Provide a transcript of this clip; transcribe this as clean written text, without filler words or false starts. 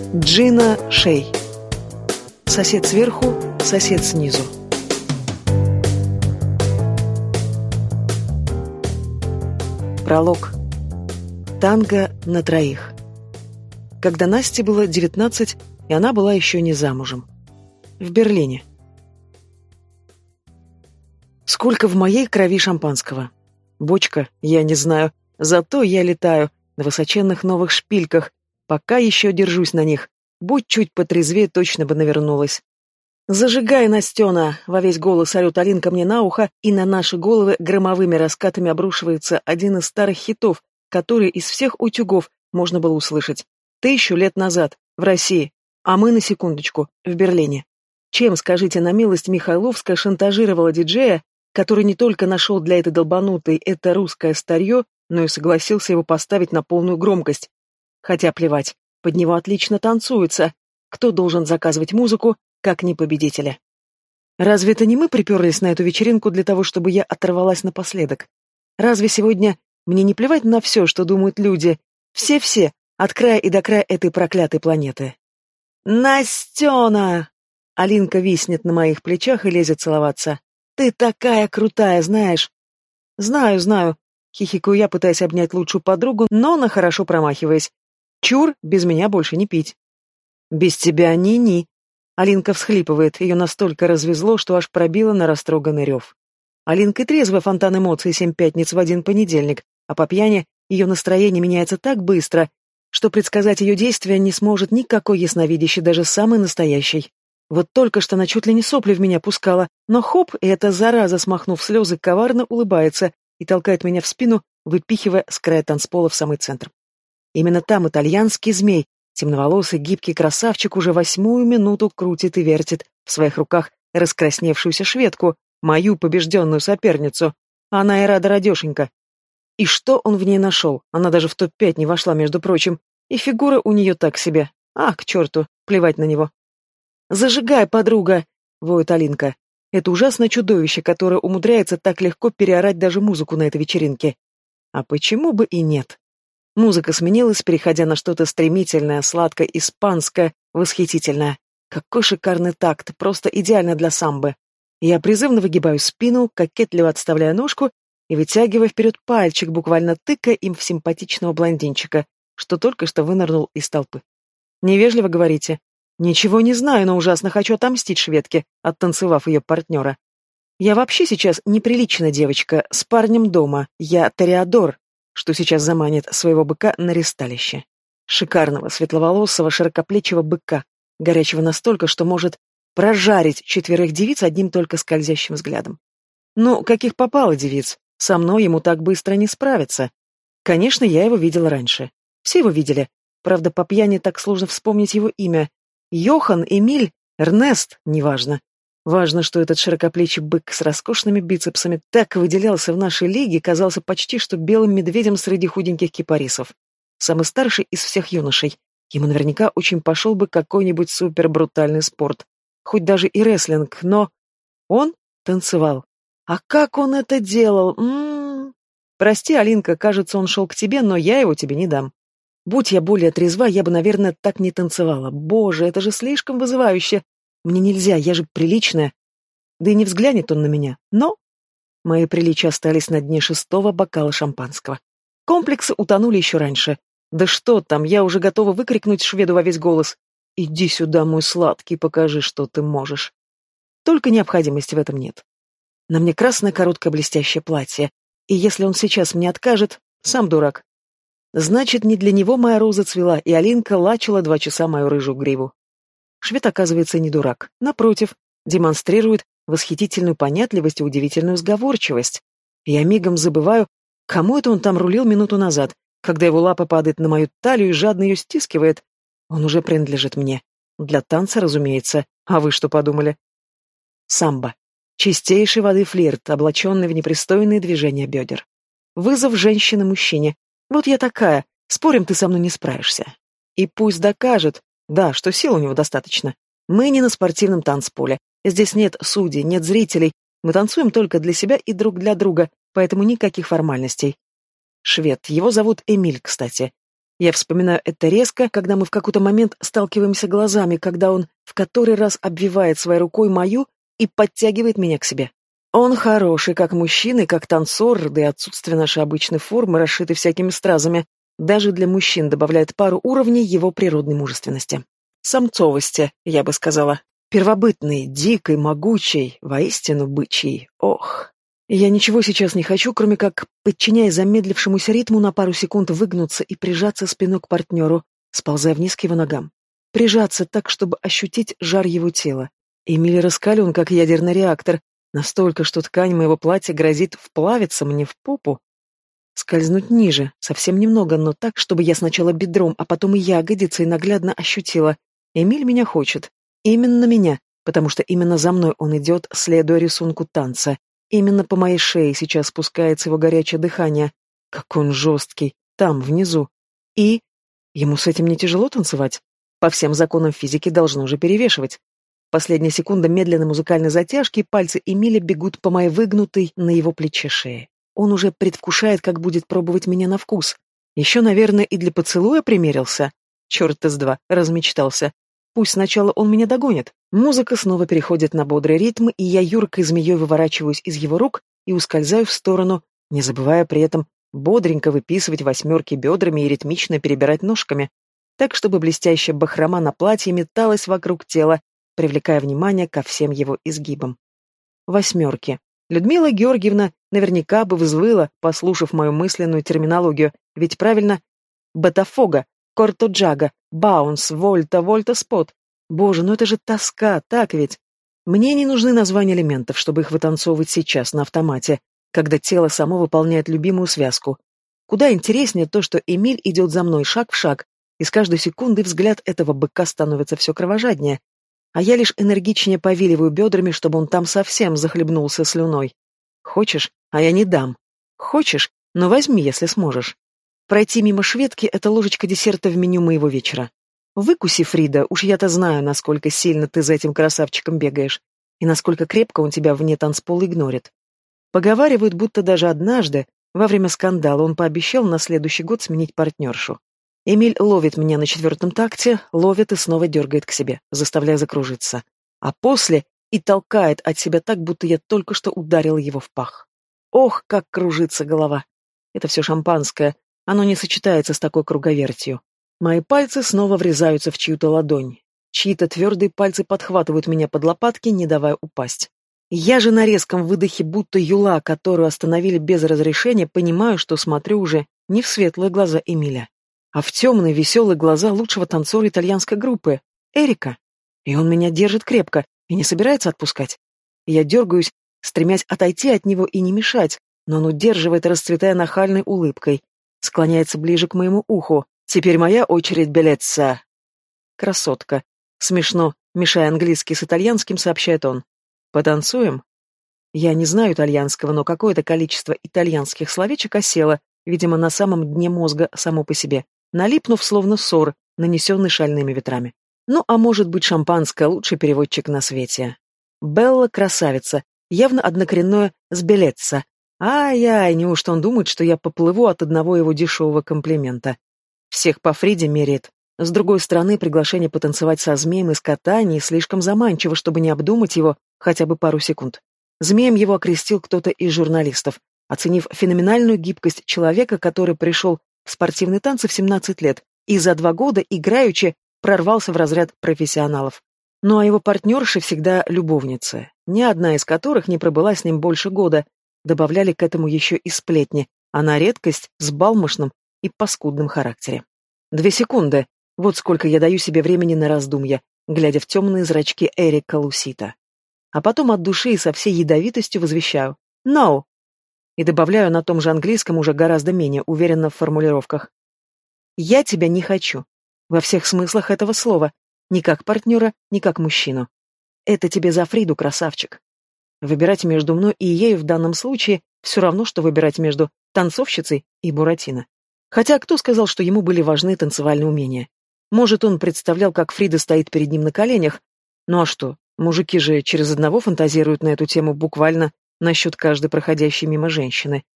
Джина Шей. Сосед сверху, сосед снизу. Пролог. Танго на троих. Когда Насте было 19, и она была еще не замужем. В Берлине. Сколько в моей крови шампанского? Бочка, я не знаю. Зато я летаю на высоченных новых шпильках. Пока еще держусь на них. Будь чуть потрезвее, точно бы навернулась. «Зажигай, Настена!» — во весь голос орёт Алинка мне на ухо, и на наши головы громовыми раскатами обрушивается один из старых хитов, который из всех утюгов можно было услышать. 1000 лет назад, в России, а мы, на секундочку, в Берлине. Чем, скажите на милость, Михайловская шантажировала диджея, который не только нашел для этой долбанутой это русское старье, но и согласился его поставить на полную громкость. Хотя плевать, под него отлично танцуется. Кто должен заказывать музыку, как не победители? Разве это не мы приперлись на эту вечеринку для того, чтобы я оторвалась напоследок? Разве сегодня мне не плевать на все, что думают люди? Все-все, от края и до края этой проклятой планеты. «Настена!» Алинка виснет на моих плечах и лезет целоваться. «Ты такая крутая, знаешь?» «Знаю», — хихикаю я, пытаясь обнять лучшую подругу, но она хорошо промахиваясь. «Чур, без меня больше не пить». «Без тебя ни-ни». Алинка всхлипывает, ее настолько развезло, что аж пробило на растроганный рев. Алинка трезвая, фонтан эмоций 7 пятниц в один понедельник, а по пьяни ее настроение меняется так быстро, что предсказать ее действия не сможет никакой ясновидящий, даже самый настоящий. Вот только что она чуть ли не сопли в меня пускала, но хоп, и эта зараза, смахнув слезы, коварно улыбается и толкает меня в спину, выпихивая с края танцпола в самый центр. Именно там итальянский змей, темноволосый гибкий красавчик, уже 8-ю минуту крутит и вертит в своих руках раскрасневшуюся шведку, мою побежденную соперницу. Она и рада радешенька. И что он в ней нашел? Она даже в топ-5 не вошла, между прочим. И фигура у нее так себе. А, к черту, плевать на него. «Зажигай, подруга!» — воет Алинка. Это ужасное чудовище, которое умудряется так легко переорать даже музыку на этой вечеринке. А почему бы и нет? Музыка сменилась, переходя на что-то стремительное, сладкое, испанское, восхитительное. Какой шикарный такт, просто идеально для самбы. Я призывно выгибаю спину, кокетливо отставляя ножку и вытягивая вперед пальчик, буквально тыкая им в симпатичного блондинчика, что только что вынырнул из толпы. «Невежливо говорите?» «Ничего не знаю, но ужасно хочу отомстить шведке, оттанцевав ее партнера. Я вообще сейчас неприличная девочка, с парнем дома. Я Тореадор, что сейчас заманит своего быка на ристалище. Шикарного, светловолосого, широкоплечего быка, горячего настолько, что может прожарить 4 девиц одним только скользящим взглядом. Ну, каких попало девиц? Со мной ему так быстро не справиться. Конечно, я его видела раньше. Все его видели. Правда, по пьяни так сложно вспомнить его имя. Йохан, Эмиль, Эрнест, неважно. Важно, что этот широкоплечий бык с роскошными бицепсами так выделялся в нашей лиге, казался почти что белым медведем среди худеньких кипарисов. Самый старший из всех юношей. Ему наверняка очень пошел бы какой-нибудь супербрутальный спорт. Хоть даже и рестлинг, но... Он танцевал. А как он это делал? Прости, Алинка, кажется, он шел к тебе, но я его тебе не дам. Будь я более трезва, я бы, наверное, так не танцевала. Боже, это же слишком вызывающе. Мне нельзя, я же приличная. Да и не взглянет он на меня. Но мои приличия остались на дне 6-го бокала шампанского. Комплексы утонули еще раньше. Да что там, я уже готова выкрикнуть шведу во весь голос. «Иди сюда, мой сладкий, покажи, что ты можешь». Только необходимости в этом нет. На мне красное короткое блестящее платье. И если он сейчас мне откажет, сам дурак. Значит, не для него моя роза цвела, и Алинка лачила 2 часа мою рыжую гриву. Швед, оказывается, не дурак. Напротив, демонстрирует восхитительную понятливость и удивительную сговорчивость. Я мигом забываю, кому это он там рулил минуту назад, когда его лапа падает на мою талию и жадно ее стискивает. Он уже принадлежит мне. Для танца, разумеется. А вы что подумали? Самбо. Чистейшей воды флирт, облаченный в непристойные движения бедер. Вызов женщины мужчине. Вот я такая, спорим, ты со мной не справишься. И пусть докажет, да, что сил у него достаточно. Мы не на спортивном танцполе. Здесь нет судей, нет зрителей. Мы танцуем только для себя и друг для друга, поэтому никаких формальностей. Швед, его зовут Эмиль, кстати. Я вспоминаю это резко, когда мы в какой-то момент сталкиваемся глазами, когда он в который раз обвивает своей рукой мою и подтягивает меня к себе. Он хороший, как мужчина и как танцор, да и отсутствие нашей обычной формы, расшитой всякими стразами, даже для мужчин добавляет пару уровней его природной мужественности. Самцовости, я бы сказала. Первобытной, дикой, могучей, воистину бычьей. Ох. Я ничего сейчас не хочу, кроме как, подчиняясь замедлившемуся ритму, на пару секунд выгнуться и прижаться спиной к партнеру, сползая вниз к его ногам. Прижаться так, чтобы ощутить жар его тела. Эмиль раскален, как ядерный реактор, настолько, что ткань моего платья грозит вплавиться мне в попу. Скользнуть ниже, совсем немного, но так, чтобы я сначала бедром, а потом и ягодицей наглядно ощутила. Эмиль меня хочет. Именно меня, потому что именно за мной он идет, следуя рисунку танца. Именно по моей шее сейчас спускается его горячее дыхание. Как он жесткий, там, внизу. И... ему с этим не тяжело танцевать? По всем законам физики должно уже перевешивать. Последняя секунда медленной музыкальной затяжки, и пальцы Эмиля бегут по моей выгнутой на его плече шее. Он уже предвкушает, как будет пробовать меня на вкус. Еще, наверное, и для поцелуя примерился. Черт из два, размечтался. Пусть сначала он меня догонит. Музыка снова переходит на бодрый ритм, и я юркой змеей выворачиваюсь из его рук и ускользаю в сторону, не забывая при этом бодренько выписывать восьмерки бедрами и ритмично перебирать ножками, так, чтобы блестящая бахрома на платье металась вокруг тела, привлекая внимание ко всем его изгибам. Восьмерки. Людмила Георгиевна наверняка бы взвыла, послушав мою мысленную терминологию, ведь правильно «батафога», «кортоджага», «баунс», «вольта», «вольта-спот». Боже, ну это же тоска, так ведь? Мне не нужны названия элементов, чтобы их вытанцовывать сейчас на автомате, когда тело само выполняет любимую связку. Куда интереснее то, что Эмиль идет за мной шаг в шаг, и с каждой секундой взгляд этого быка становится все кровожаднее, а я лишь энергичнее повиливаю бедрами, чтобы он там совсем захлебнулся слюной. Хочешь, а я не дам. Хочешь, но возьми, если сможешь. Пройти мимо шведки — это ложечка десерта в меню моего вечера. Выкуси, Фрида, уж я-то знаю, насколько сильно ты за этим красавчиком бегаешь, и насколько крепко он тебя вне танцпола игнорит. Поговаривают, будто даже однажды, во время скандала, он пообещал на следующий год сменить партнершу. Эмиль ловит меня на четвертом такте, ловит и снова дергает к себе, заставляя закружиться. А после и толкает от себя так, будто я только что ударила его в пах. Ох, как кружится голова! Это все шампанское, оно не сочетается с такой круговертью. Мои пальцы снова врезаются в чью-то ладонь. Чьи-то твердые пальцы подхватывают меня под лопатки, не давая упасть. Я же на резком выдохе, будто юла, которую остановили без разрешения, понимаю, что смотрю уже не в светлые глаза Эмиля, а в темные, веселые глаза лучшего танцора итальянской группы, Эрика. И он меня держит крепко и не собирается отпускать. Я дергаюсь, стремясь отойти от него и не мешать, но он удерживает, расцветая нахальной улыбкой, склоняется ближе к моему уху. «Теперь моя очередь, Белецца!» «Красотка!» Смешно, мешая английский с итальянским, сообщает он. «Потанцуем?» Я не знаю итальянского, но какое-то количество итальянских словечек осело, видимо, на самом дне мозга само по себе, налипнув словно ссор, нанесенный шальными ветрами. Ну, а может быть, шампанское — лучший переводчик на свете. Белла — красавица, явно однокоренное с Белецца. Ай-яй, неужто он думает, что я поплыву от одного его дешевого комплимента? Всех по Фриде меряет. С другой стороны, приглашение потанцевать со змеем из катания слишком заманчиво, чтобы не обдумать его хотя бы пару секунд. Змеем его окрестил кто-то из журналистов, оценив феноменальную гибкость человека, который пришел в спортивные танцы в 17 лет и за 2 года, играючи, прорвался в разряд профессионалов. Ну а его партнерши всегда любовницы, ни одна из которых не пробыла с ним больше года, добавляли к этому еще и сплетни, а на редкость с балмошным и паскудным характере. 2 секунды. Вот сколько я даю себе времени на раздумья, глядя в темные зрачки Эрика Лусита. А потом от души и со всей ядовитостью возвещаю «No!» и добавляю на том же английском уже гораздо менее уверенно в формулировках. «Я тебя не хочу. Во всех смыслах этого слова. Ни как партнера, ни как мужчину. Это тебе за Фриду, красавчик. Выбирать между мной и ею в данном случае все равно, что выбирать между танцовщицей и Буратино. Хотя кто сказал, что ему были важны танцевальные умения? Может, он представлял, как Фрида стоит перед ним на коленях? Ну а что, мужики же через одного фантазируют на эту тему буквально насчет каждой проходящей мимо женщины.